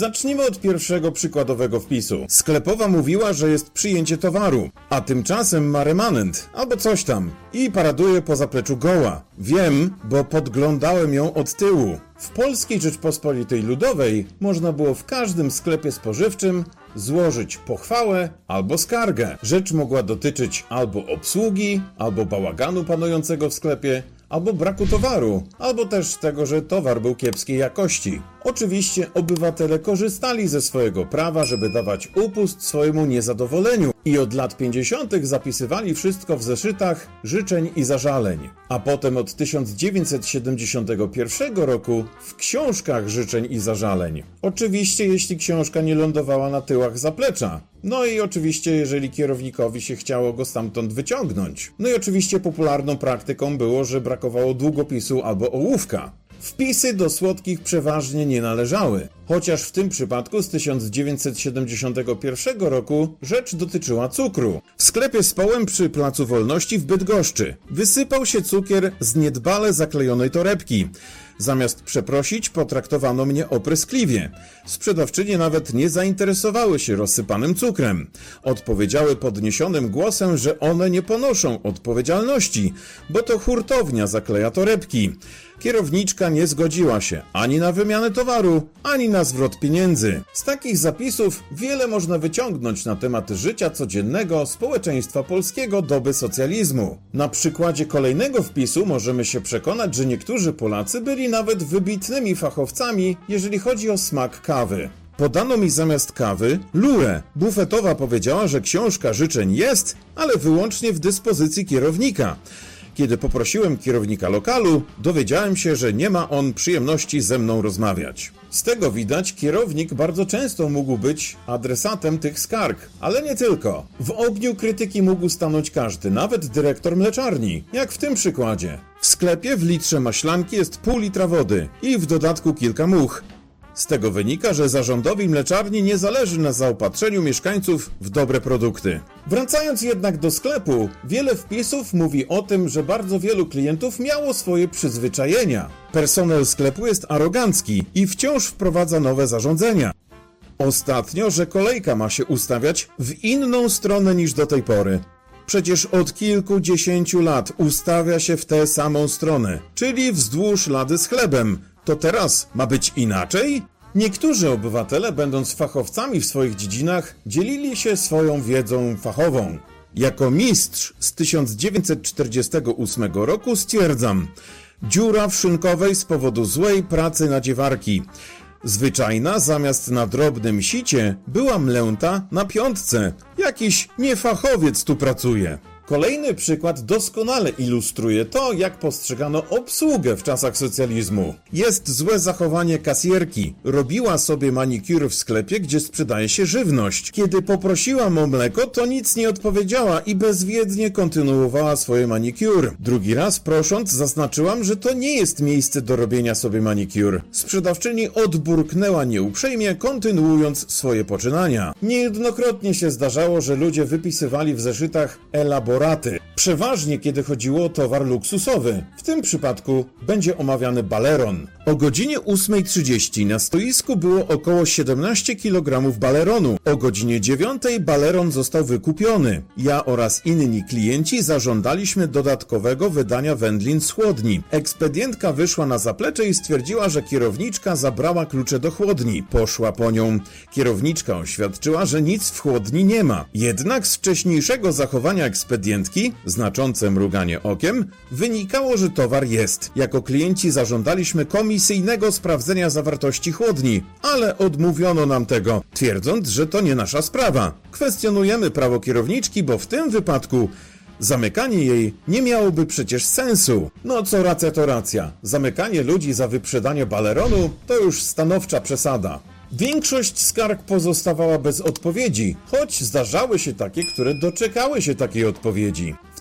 Zacznijmy od pierwszego przykładowego wpisu. Sklepowa mówiła, że jest przyjęcie towaru, a tymczasem ma remanent, albo coś tam, i paraduje po zapleczu goła. Wiem, bo podglądałem ją od tyłu. W Polskiej Rzeczpospolitej Ludowej można było w każdym sklepie spożywczym złożyć pochwałę albo skargę. Rzecz mogła dotyczyć albo obsługi, albo bałaganu panującego w sklepie, albo braku towaru, albo też tego, że towar był kiepskiej jakości. Oczywiście obywatele korzystali ze swojego prawa, żeby dawać upust swojemu niezadowoleniu i od lat 50. zapisywali wszystko w zeszytach życzeń i zażaleń. A potem od 1971 roku w książkach życzeń i zażaleń. Oczywiście jeśli książka nie lądowała na tyłach zaplecza. No i oczywiście jeżeli kierownikowi się chciało go stamtąd wyciągnąć. No i oczywiście popularną praktyką było, że brakowało długopisu albo ołówka. Wpisy do słodkich przeważnie nie należały, chociaż w tym przypadku z 1971 roku rzecz dotyczyła cukru. W sklepie Społem przy Placu Wolności w Bydgoszczy wysypał się cukier z niedbale zaklejonej torebki. Zamiast przeprosić, potraktowano mnie opryskliwie. Sprzedawczynie nawet nie zainteresowały się rozsypanym cukrem. Odpowiedziały podniesionym głosem, że one nie ponoszą odpowiedzialności, bo to hurtownia zakleja torebki. Kierowniczka nie zgodziła się ani na wymianę towaru, ani na zwrot pieniędzy. Z takich zapisów wiele można wyciągnąć na temat życia codziennego społeczeństwa polskiego doby socjalizmu. Na przykładzie kolejnego wpisu możemy się przekonać, że niektórzy Polacy byli nawet wybitnymi fachowcami, jeżeli chodzi o smak kawy. Podano mi zamiast kawy lurę. Bufetowa powiedziała, że książka życzeń jest, ale wyłącznie w dyspozycji kierownika. Kiedy poprosiłem kierownika lokalu, dowiedziałem się, że nie ma on przyjemności ze mną rozmawiać. Z tego widać, kierownik bardzo często mógł być adresatem tych skarg, ale nie tylko. W ogniu krytyki mógł stanąć każdy, nawet dyrektor mleczarni, jak w tym przykładzie. W sklepie w litrze maślanki jest pół litra wody i w dodatku kilka much. Z tego wynika, że zarządowi mleczarni nie zależy na zaopatrzeniu mieszkańców w dobre produkty. Wracając jednak do sklepu, wiele wpisów mówi o tym, że bardzo wielu klientów miało swoje przyzwyczajenia. Personel sklepu jest arogancki i wciąż wprowadza nowe zarządzenia. Ostatnio, że kolejka ma się ustawiać w inną stronę niż do tej pory. Przecież od kilkudziesięciu lat ustawia się w tę samą stronę, czyli wzdłuż lady z chlebem. To teraz ma być inaczej? Niektórzy obywatele, będąc fachowcami w swoich dziedzinach, dzielili się swoją wiedzą fachową. Jako mistrz z 1948 roku stwierdzam: dziura w szynkowej z powodu złej pracy nadziewarki. Zwyczajna zamiast na drobnym sicie była mlęta na piątce. Jakiś niefachowiec tu pracuje. Kolejny przykład doskonale ilustruje to, jak postrzegano obsługę w czasach socjalizmu. Jest złe zachowanie kasjerki. Robiła sobie manicure w sklepie, gdzie sprzedaje się żywność. Kiedy poprosiłam o mleko, to nic nie odpowiedziała i bezwiednie kontynuowała swoje manicure. Drugi raz prosząc, zaznaczyłam, że to nie jest miejsce do robienia sobie manicure. Sprzedawczyni odburknęła nieuprzejmie, kontynuując swoje poczynania. Niejednokrotnie się zdarzało, że ludzie wypisywali w zeszytach elaboraty. Przeważnie kiedy chodziło o towar luksusowy. W tym przypadku będzie omawiany baleron. O godzinie 8:30 na stoisku było około 17 kg baleronu. O godzinie 9 baleron został wykupiony. Ja oraz inni klienci zażądaliśmy dodatkowego wydania wędlin z chłodni. Ekspedientka wyszła na zaplecze i stwierdziła, że kierowniczka zabrała klucze do chłodni. Poszła po nią. Kierowniczka oświadczyła, że nic w chłodni nie ma. Jednak z wcześniejszego zachowania ekspedientki, znaczące mruganie okiem, wynikało, że towar jest. Jako klienci zażądaliśmy komisyjnego sprawdzenia zawartości chłodni, ale odmówiono nam tego, twierdząc, że to nie nasza sprawa. Kwestionujemy prawo kierowniczki, bo w tym wypadku zamykanie jej nie miałoby przecież sensu. No co racja to racja. Zamykanie ludzi za wyprzedanie baleronu to już stanowcza przesada. Większość skarg pozostawała bez odpowiedzi, choć zdarzały się takie, które doczekały się takiej odpowiedzi. W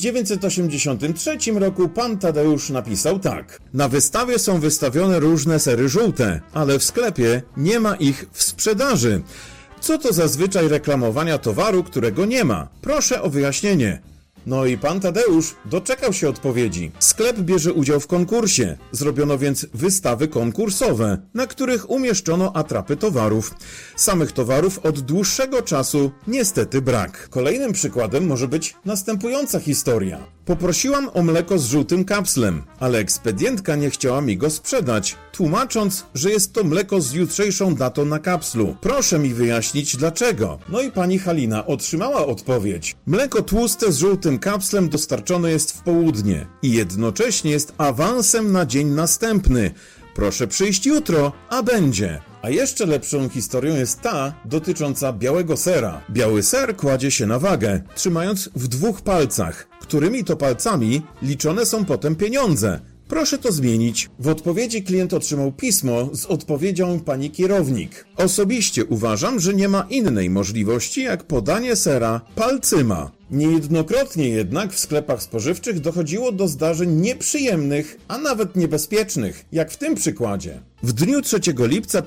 1983 roku pan Tadeusz napisał tak: na wystawie są wystawione różne sery żółte, ale w sklepie nie ma ich w sprzedaży. Co to za zwyczaj reklamowania towaru, którego nie ma? Proszę o wyjaśnienie. No i pan Tadeusz doczekał się odpowiedzi. Sklep bierze udział w konkursie. Zrobiono więc wystawy konkursowe, na których umieszczono atrapy towarów. Samych towarów od dłuższego czasu niestety brak. Kolejnym przykładem może być następująca historia. Poprosiłam o mleko z żółtym kapslem, ale ekspedientka nie chciała mi go sprzedać, tłumacząc, że jest to mleko z jutrzejszą datą na kapslu. Proszę mi wyjaśnić dlaczego. No i pani Halina otrzymała odpowiedź. Mleko tłuste z żółtym kapslem dostarczone jest w południe i jednocześnie jest awansem na dzień następny. Proszę przyjść jutro, a będzie. A jeszcze lepszą historią jest ta dotycząca białego sera. Biały ser kładzie się na wagę, trzymając w 2 palcach, którymi to palcami liczone są potem pieniądze. Proszę to zmienić. W odpowiedzi klient otrzymał pismo z odpowiedzią pani kierownik. Osobiście uważam, że nie ma innej możliwości jak podanie sera palcyma. Niejednokrotnie jednak w sklepach spożywczych dochodziło do zdarzeń nieprzyjemnych, a nawet niebezpiecznych, jak w tym przykładzie. W dniu 3 lipca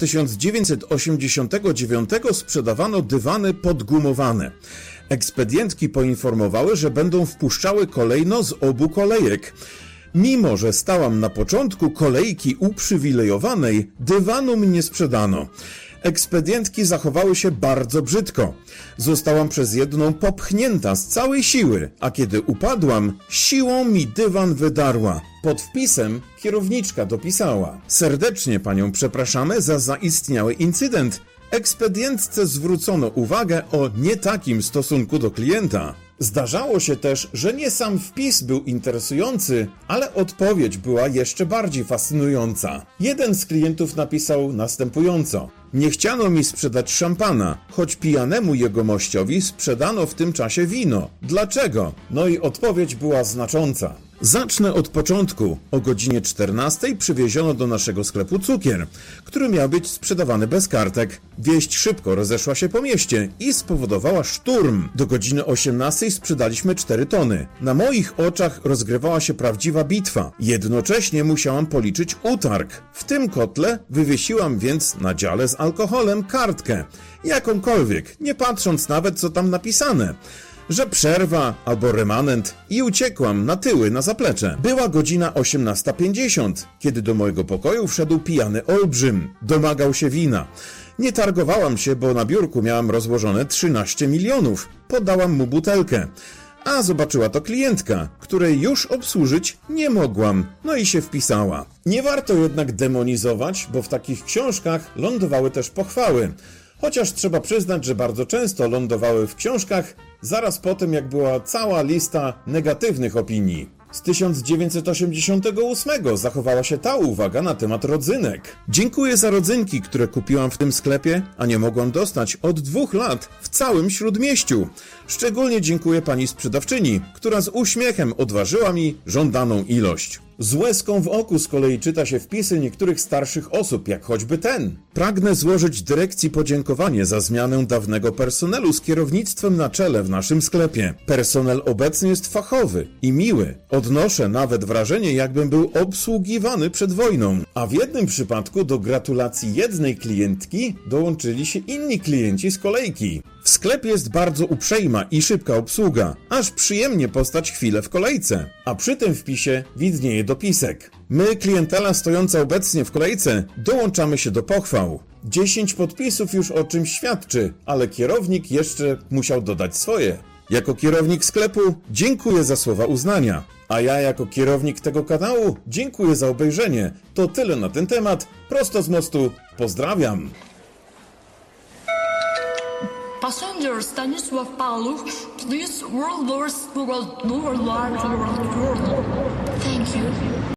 1989 sprzedawano dywany podgumowane. Ekspedientki poinformowały, że będą wpuszczały kolejno z obu kolejek. Mimo że stałam na początku kolejki uprzywilejowanej, dywanu mi nie sprzedano. Ekspedientki zachowały się bardzo brzydko. Zostałam przez jedną popchnięta z całej siły, a kiedy upadłam, siłą mi dywan wydarła. Pod wpisem kierowniczka dopisała: serdecznie panią przepraszamy za zaistniały incydent. Ekspedientce zwrócono uwagę o nie takim stosunku do klienta. Zdarzało się też, że nie sam wpis był interesujący, ale odpowiedź była jeszcze bardziej fascynująca. Jeden z klientów napisał następująco: nie chciano mi sprzedać szampana, choć pijanemu jegomościowi sprzedano w tym czasie wino. Dlaczego? No i odpowiedź była znacząca. Zacznę od początku. O godzinie 14 przywieziono do naszego sklepu cukier, który miał być sprzedawany bez kartek. Wieść szybko rozeszła się po mieście i spowodowała szturm. Do godziny 18 sprzedaliśmy 4 tony. Na moich oczach rozgrywała się prawdziwa bitwa. Jednocześnie musiałam policzyć utarg. W tym kotle wywiesiłam więc na dziale z alkoholem kartkę. Jakąkolwiek, nie patrząc nawet co tam napisane. Że przerwa albo remanent i uciekłam na tyły, na zaplecze. Była godzina 18:50, kiedy do mojego pokoju wszedł pijany olbrzym. Domagał się wina. Nie targowałam się, bo na biurku miałam rozłożone 13 milionów. Podałam mu butelkę. A zobaczyła to klientka, której już obsłużyć nie mogłam, no i się wpisała. Nie warto jednak demonizować, bo w takich książkach lądowały też pochwały. Chociaż trzeba przyznać, że bardzo często lądowały w książkach zaraz po tym, jak była cała lista negatywnych opinii. Z 1988 zachowała się ta uwaga na temat rodzynek. Dziękuję za rodzynki, które kupiłam w tym sklepie, a nie mogłam dostać od 2 lat w całym Śródmieściu. Szczególnie dziękuję pani sprzedawczyni, która z uśmiechem odważyła mi żądaną ilość. Z łezką w oku z kolei czyta się wpisy niektórych starszych osób, jak choćby ten. Pragnę złożyć dyrekcji podziękowanie za zmianę dawnego personelu z kierownictwem na czele w naszym sklepie. Personel obecny jest fachowy i miły. Odnoszę nawet wrażenie, jakbym był obsługiwany przed wojną. A w jednym przypadku do gratulacji jednej klientki dołączyli się inni klienci z kolejki. W sklepie jest bardzo uprzejma i szybka obsługa, aż przyjemnie postać chwilę w kolejce. A przy tym wpisie widnieje dopisek. My, klientela stojąca obecnie w kolejce, dołączamy się do pochwał. 10 podpisów już o czymś świadczy, ale kierownik jeszcze musiał dodać swoje. Jako kierownik sklepu dziękuję za słowa uznania. A ja jako kierownik tego kanału dziękuję za obejrzenie. To tyle na ten temat. Prosto z mostu. Pozdrawiam. Passenger Stanisław Paluch, please Thank you.